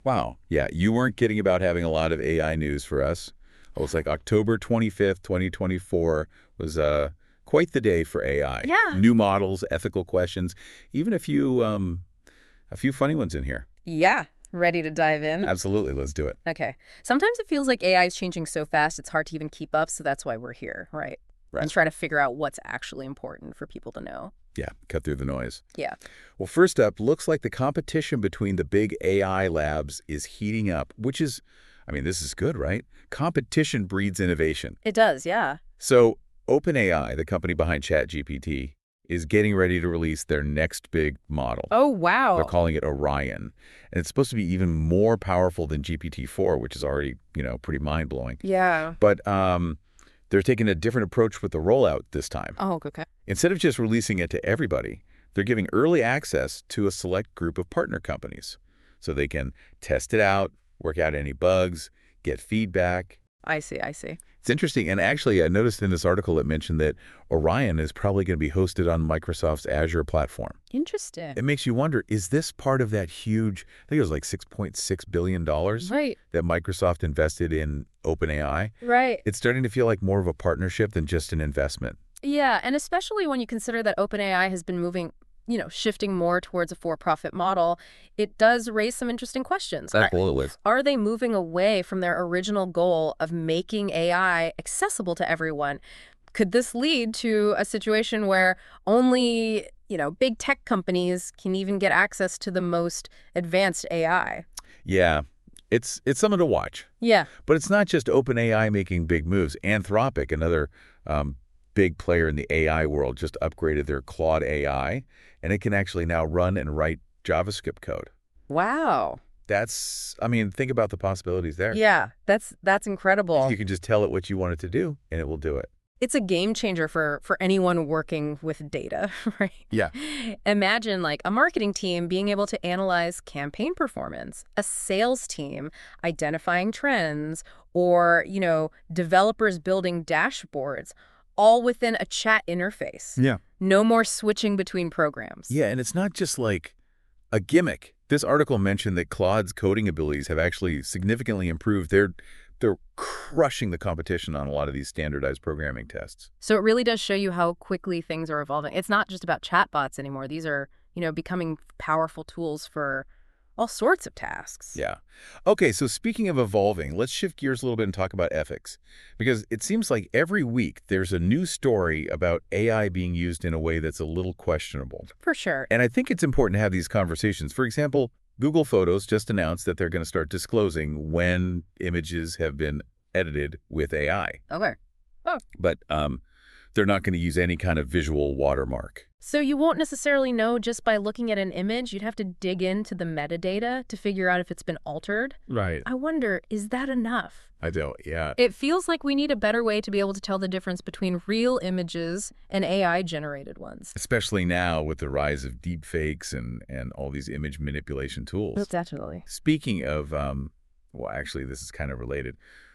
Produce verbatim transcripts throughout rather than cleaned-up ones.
Wow. Yeah, you weren't kidding about having a lot of A I news for us. It was like October twenty-fifth, twenty twenty-four was uh, quite the day for A I. Yeah. New models, ethical questions, even a few um, a few funny ones in here. Yeah. Ready to dive in? Absolutely, let's do it. Okay. Sometimes it feels like A I is changing so fast it's hard to even keep up, so that's why we're here, right? Right. And try to figure out what's actually important for people to know. Yeah, cut through the noise. Yeah. Well, first up, looks like the competition between the big A I labs is heating up, which is, I mean, this is good, right? Competition breeds innovation. It does, yeah. So OpenAI, the company behind ChatGPT, is getting ready to release their next big model. Oh, wow. They're calling it Orion. And it's supposed to be even more powerful than G P T four, which is already, you know, pretty mind-blowing. Yeah. But um, they're taking a different approach with the rollout this time. Oh, okay. Instead of just releasing it to everybody, they're giving early access to a select group of partner companies so they can test it out, work out any bugs, get feedback. I see, I see. It's interesting. And actually, I noticed in this article it mentioned that Orion is probably going to be hosted on Microsoft's Azure platform. Interesting. It makes you wonder, is this part of that huge, I think it was like six point six billion dollars Right. that Microsoft invested in OpenAI? Right. It's starting to feel like more of a partnership than just an investment. Yeah, and especially when you consider that OpenAI has been moving, you know, shifting more towards a for-profit model, it does raise some interesting questions. Are- Absolutely. Are they moving away from their original goal of making A I accessible to everyone? Could this lead to a situation where only, you know, big tech companies can even get access to the most advanced A I? Yeah, it's it's something to watch. Yeah. But it's not just OpenAI making big moves. Anthropic, another um, big player in the A I world, just upgraded their Claude A I, and it can actually now run and write JavaScript code. Wow. That's, I mean, think about the possibilities there. Yeah, that's that's incredible. You can just tell it what you want it to do, and it will do it. It's a game changer for for anyone working with data, right? Yeah. Imagine like a marketing team being able to analyze campaign performance, a sales team identifying trends, or, you know, developers building dashboards, all within a chat interface. Yeah. No more switching between programs. Yeah, and it's not just like a gimmick. This article mentioned that Claude's coding abilities have actually significantly improved. They're they're crushing the competition on a lot of these standardized programming tests. So it really does show you how quickly things are evolving. It's not just about chatbots anymore. These are, you know, becoming powerful tools for all sorts of tasks. Yeah. Okay, so speaking of evolving, let's shift gears a little bit and talk about ethics. Because it seems like every week there's a new story about A I being used in a way that's a little questionable. For sure. And I think it's important to have these conversations. For example, Google Photos just announced that they're going to start disclosing when images have been edited with A I. Okay. But um, they're not going to use any kind of visual watermark. So you won't necessarily know just by looking at an image. You'd have to dig into the metadata to figure out if it's been altered. Right. I wonder, is that enough? I don't, yeah. It feels like we need a better way to be able to tell the difference between real images and A I-generated ones. Especially now with the rise of deepfakes and, and all these image manipulation tools. Definitely. Speaking of, um, well, actually, this is kind of related.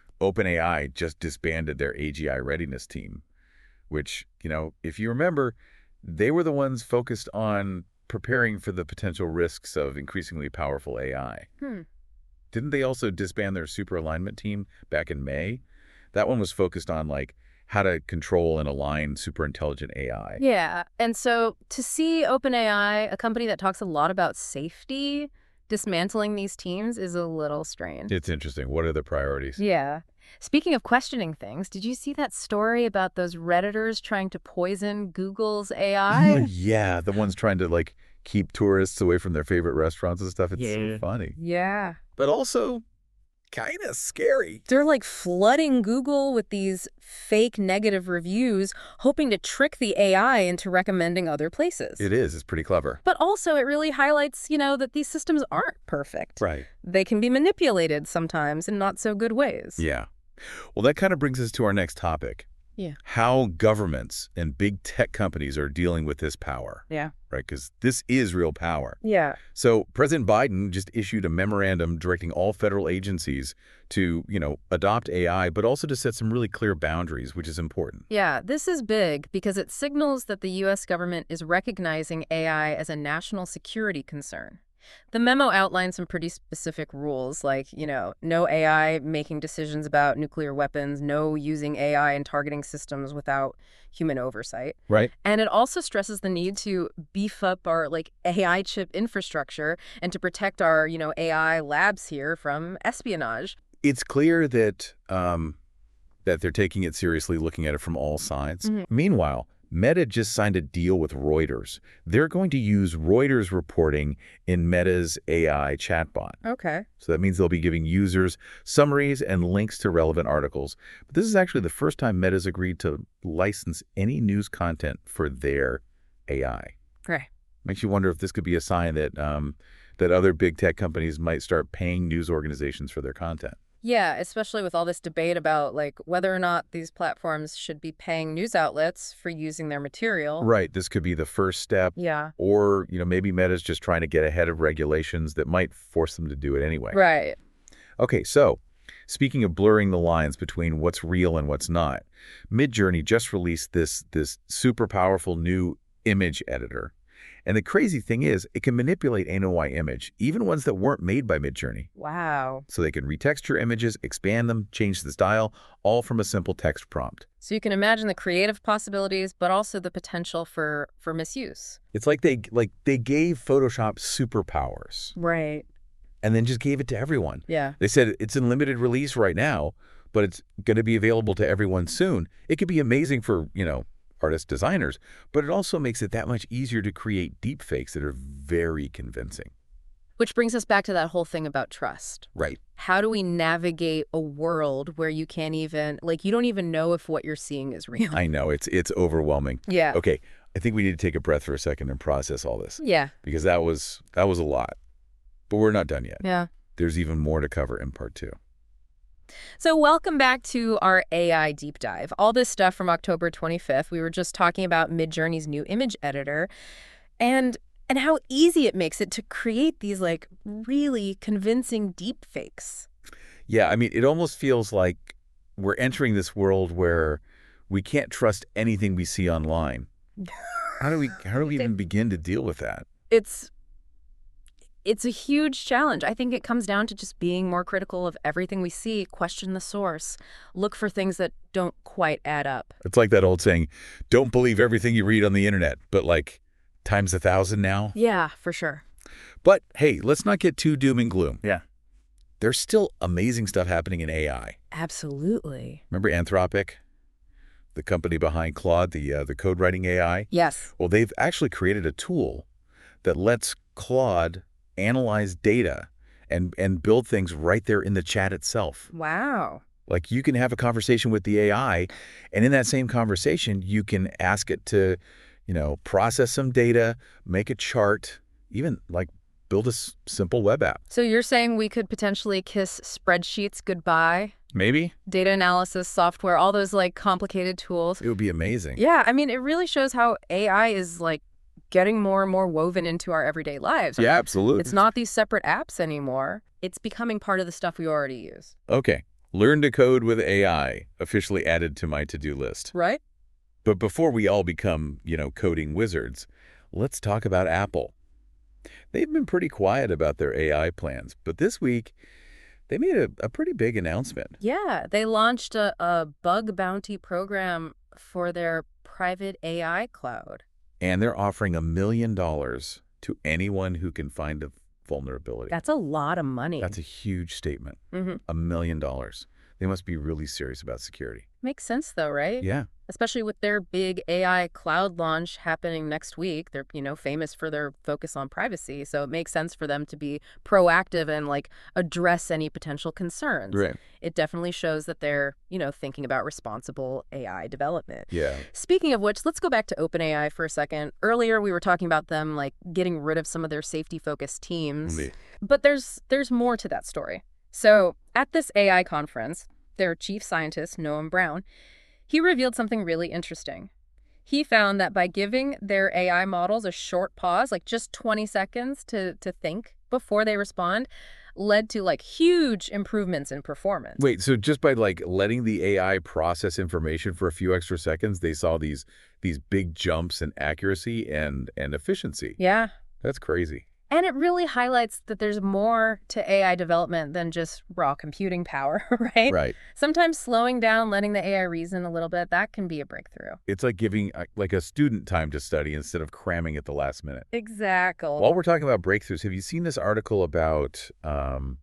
OpenAI just disbanded their A G I readiness team, which, you know, if you remember, they were the ones focused on preparing for the potential risks of increasingly powerful A I. Hmm. Didn't they also disband their super alignment team back in May? That one was focused on, like, how to control and align super intelligent A I. Yeah, and so to see OpenAI, a company that talks a lot about safety, dismantling these teams is a little strange. It's interesting. What are the priorities? Yeah. Speaking of questioning things, did you see that story about those Redditors trying to poison Google's A I? Yeah, the ones trying to, like, keep tourists away from their favorite restaurants and stuff. It's so funny. Yeah. But also kind of scary. They're like flooding Google with these fake negative reviews, hoping to trick the A I into recommending other places. It is. It's pretty clever. But also it really highlights, you know, that these systems aren't perfect. Right. They can be manipulated sometimes in not so good ways. Yeah. Well, that kind of brings us to our next topic. Yeah. How governments and big tech companies are dealing with this power. Yeah. Right? Because this is real power. Yeah. So President Biden just issued a memorandum directing all federal agencies to, you know, adopt A I, but also to set some really clear boundaries, which is important. Yeah, this is big because it signals that the U S government is recognizing A I as a national security concern. The memo outlined some pretty specific rules, like, you know, no A I making decisions about nuclear weapons, no using A I in targeting systems without human oversight. Right. And it also stresses the need to beef up our, like, A I chip infrastructure and to protect our, you know, A I labs here from espionage. It's clear that um, that they're taking it seriously, looking at it from all sides. Mm-hmm. Meanwhile, Meta just signed a deal with Reuters. They're going to use Reuters reporting in Meta's A I chatbot. Okay. So that means they'll be giving users summaries and links to relevant articles. But this is actually the first time Meta's agreed to license any news content for their A I. Right. Makes you wonder if this could be a sign that um, that other big tech companies might start paying news organizations for their content. Yeah, especially with all this debate about, like, whether or not these platforms should be paying news outlets for using their material. Right. This could be the first step. Yeah. Or, you know, maybe Meta's just trying to get ahead of regulations that might force them to do it anyway. Right. Okay, so speaking of blurring the lines between what's real and what's not, Midjourney just released this, this super powerful new image editor. And the crazy thing is, it can manipulate N O I image, even ones that weren't made by Midjourney. Wow. So they can retexture images, expand them, change the style, all from a simple text prompt. So you can imagine the creative possibilities, but also the potential for, for misuse. It's like they like they gave Photoshop superpowers Right. and then just gave it to everyone. Yeah. They said it's in limited release right now, but it's going to be available to everyone soon. It could be amazing for, you know, artist designers, but it also makes it that much easier to create deepfakes that are very convincing. Which brings us back to that whole thing about trust. Right. How do we navigate a world where you can't even, like, you don't even know if what you're seeing is real? I know, it's it's overwhelming. Yeah. Okay, I think we need to take a breath for a second and process all this. Yeah. Because that was that was a lot. But we're not done yet. Yeah. There's even more to cover in part two. So welcome back to our A I deep dive. All this stuff from October twenty-fifth. We were just talking about Midjourney's new image editor and and how easy it makes it to create these, like, really convincing deep fakes. Yeah, I mean, it almost feels like we're entering this world where we can't trust anything we see online. How do we how do we even begin to deal with that? It's It's a huge challenge. I think it comes down to just being more critical of everything we see, question the source, look for things that don't quite add up. It's like that old saying, don't believe everything you read on the internet, but like times a thousand now. Yeah, for sure. But hey, let's not get too doom and gloom. Yeah. There's still amazing stuff happening in A I. Absolutely. Remember Anthropic, the company behind Claude, the uh, the code writing A I? Yes. Well, they've actually created a tool that lets Claude analyze data and and build things right there in the chat itself. Wow. Like you can have a conversation with the A I, and in that same conversation, you can ask it to, you know, process some data, make a chart, even like build a s simple web app. So you're saying we could potentially kiss spreadsheets goodbye? Maybe. Data analysis software, all those, like, complicated tools. It would be amazing. Yeah, I mean, it really shows how A I is, like, getting more and more woven into our everyday lives. Yeah, absolutely. It's not these separate apps anymore. It's becoming part of the stuff we already use. Okay. Learn to code with A I, officially added to my to-do list. Right? But before we all become, you know, coding wizards, let's talk about Apple. They've been pretty quiet about their A I plans, but this week they made a, a pretty big announcement. Yeah, they launched a, a bug bounty program for their private A I cloud. And they're offering a million dollars to anyone who can find a vulnerability. That's a lot of money. That's a huge statement. Mm-hmm. A million dollars. They must be really serious about security. Makes sense, though, right? Yeah. Especially with their big A I cloud launch happening next week. They're, you know, famous for their focus on privacy. So it makes sense for them to be proactive and, like, address any potential concerns. Right. It definitely shows that they're, you know, thinking about responsible A I development. Yeah. Speaking of which, let's go back to OpenAI for a second. Earlier, we were talking about them, like, getting rid of some of their safety-focused teams. Indeed. But there's there's more to that story. So at this A I conference, their chief scientist, Noam Brown, he revealed something really interesting. He found that by giving their A I models a short pause, like just twenty seconds to, to think before they respond, led to, like, huge improvements in performance. Wait, so just by like letting the A I process information for a few extra seconds, they saw these these big jumps in accuracy and and efficiency. Yeah. That's crazy. And it really highlights that there's more to A I development than just raw computing power, right? Right. Sometimes slowing down, letting the A I reason a little bit, that can be a breakthrough. It's like giving uh, like a student time to study instead of cramming at the last minute. Exactly. While we're talking about breakthroughs, have you seen this article about um,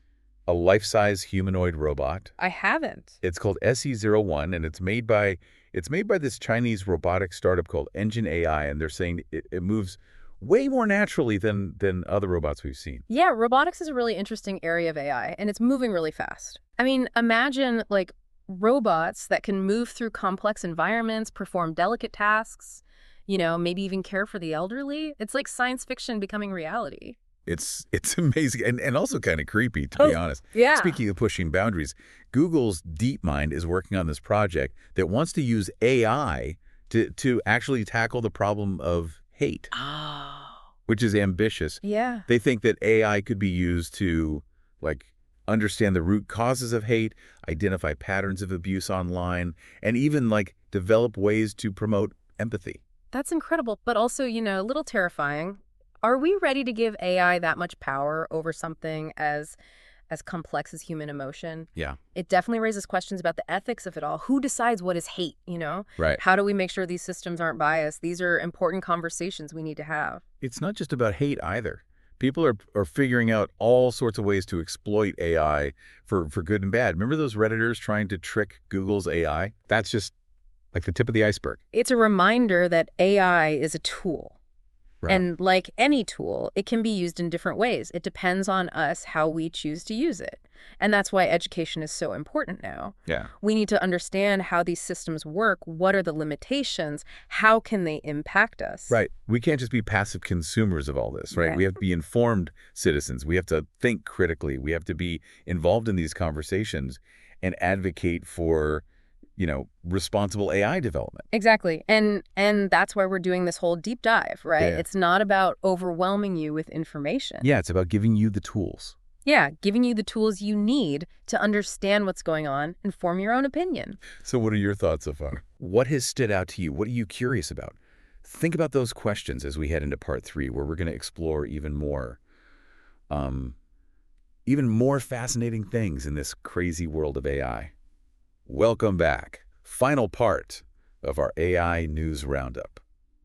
a life-size humanoid robot? I haven't. It's called S E zero one, and it's made by it's made by this Chinese robotic startup called Engine A I, and they're saying it, it moves way more naturally than than other robots we've seen. Yeah, robotics is a really interesting area of A I, and it's moving really fast. I mean, imagine, like, robots that can move through complex environments, perform delicate tasks, you know, maybe even care for the elderly. It's like science fiction becoming reality. It's it's amazing and, and also kind of creepy, to be honest. Yeah. Speaking of pushing boundaries, Google's DeepMind is working on this project that wants to use A I to, to actually tackle the problem of hate, Oh. which is ambitious. Yeah. They think that A I could be used to, like, understand the root causes of hate, identify patterns of abuse online, and even, like, develop ways to promote empathy. That's incredible, but also, you know, a little terrifying. Are we ready to give A I that much power over something as as complex as human emotion? Yeah. It definitely raises questions about the ethics of it all. Who decides what is hate, you know? Right. How do we make sure these systems aren't biased? These are important conversations we need to have. It's not just about hate either. People are, are figuring out all sorts of ways to exploit A I for, for good and bad. Remember those Redditors trying to trick Google's A I? That's just like the tip of the iceberg. It's a reminder that A I is a tool. Right. And like any tool, it can be used in different ways. It depends on us how we choose to use it. And that's why education is so important now. Yeah. We need to understand how these systems work. What are the limitations? How can they impact us? Right. We can't just be passive consumers of all this, right? Right. We have to be informed citizens. We have to think critically. We have to be involved in these conversations and advocate for, you know, responsible A I development. Exactly. And and that's why we're doing this whole deep dive, right? Yeah. It's not about overwhelming you with information. Yeah, it's about giving you the tools. Yeah, giving you the tools you need to understand what's going on and form your own opinion. So what are your thoughts so far? What has stood out to you? What are you curious about? Think about those questions as we head into part three, where we're going to explore even more, um, even more fascinating things in this crazy world of A I. Welcome back. Final part of our A I News Roundup.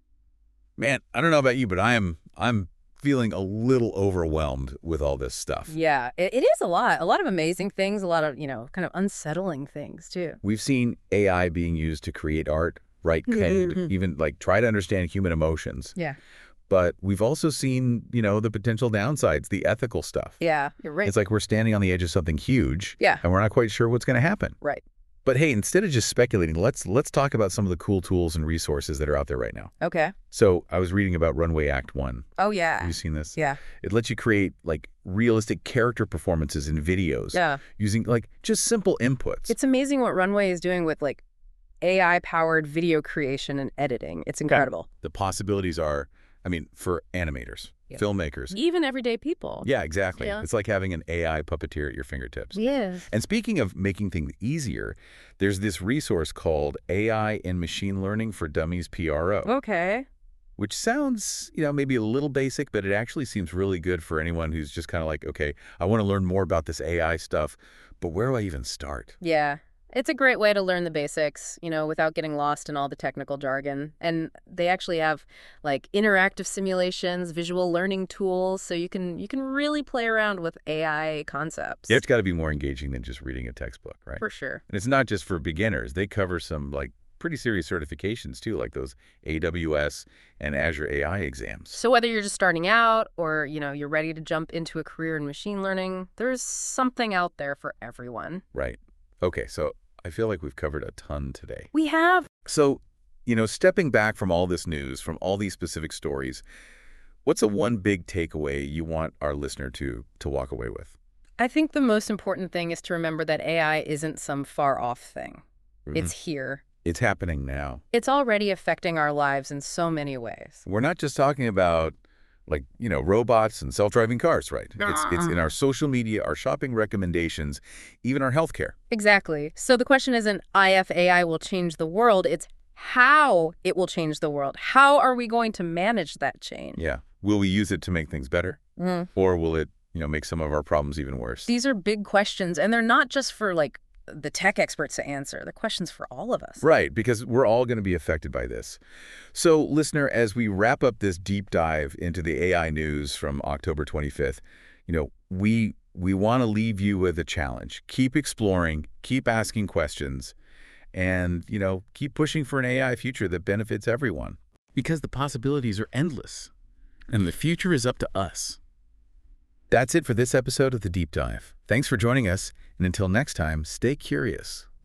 Man, I don't know about you, but I am I'm feeling a little overwhelmed with all this stuff. Yeah, it, it is a lot. A lot of amazing things, a lot of, you know, kind of unsettling things, too. We've seen A I being used to create art, write code, Mhm. even like try to understand human emotions. Yeah. But we've also seen, you know, the potential downsides, the ethical stuff. Yeah, you're right. It's like we're standing on the edge of something huge, Yeah. and we're not quite sure what's going to happen. Right. But hey, instead of just speculating, let's let's talk about some of the cool tools and resources that are out there right now. Okay. So I was reading about Runway Act One. Oh, Have yeah. you seen this? Yeah. It lets you create like realistic character performances in videos Yeah. using like just simple inputs. It's amazing what Runway is doing with, like, A I-powered video creation and editing. It's incredible. The possibilities are, I mean, for animators, Yeah. filmmakers. Even everyday people. Yeah, exactly. Yeah. It's like having an A I puppeteer at your fingertips. Yes. And speaking of making things easier, there's this resource called A I and Machine Learning for Dummies P R O, Okay. which sounds, you know, maybe a little basic, but it actually seems really good for anyone who's just kind of like, okay, I want to learn more about this A I stuff, but where do I even start? Yeah. It's a great way to learn the basics, you know, without getting lost in all the technical jargon. And they actually have, like, interactive simulations, visual learning tools, so you can you can really play around with A I concepts. Yeah, it's got to be more engaging than just reading a textbook, right? For sure. And it's not just for beginners. They cover some, like, pretty serious certifications, too, like those A W S and Azure A I exams. So whether you're just starting out or, you know, you're ready to jump into a career in machine learning, there's something out there for everyone. Right. Okay, so I feel like we've covered a ton today. We have. So, you know, stepping back from all this news, from all these specific stories, what's a one big takeaway you want our listener to to walk away with? I think the most important thing is to remember that A I isn't some far-off thing. Mhm. It's here. It's happening now. It's already affecting our lives in so many ways. We're not just talking about, like, you know, robots and self-driving cars, right? It's, it's in our social media, our shopping recommendations, even our healthcare. Exactly. So the question isn't if A I will change the world, it's how it will change the world. How are we going to manage that change? Yeah. Will we use it to make things better? Mm. Or will it, you know, make some of our problems even worse? These are big questions, and they're not just for, like, the tech experts to answer. They're questions for all of us. Right, because we're all going to be affected by this. So, listener, as we wrap up this deep dive into the A I news from October twenty-fifth, you know, we we want to leave you with a challenge. Keep exploring, keep asking questions, and, you know, keep pushing for an A I future that benefits everyone. Because the possibilities are endless, and the future is up to us. That's it for this episode of The Deep Dive. Thanks for joining us, and until next time, stay curious.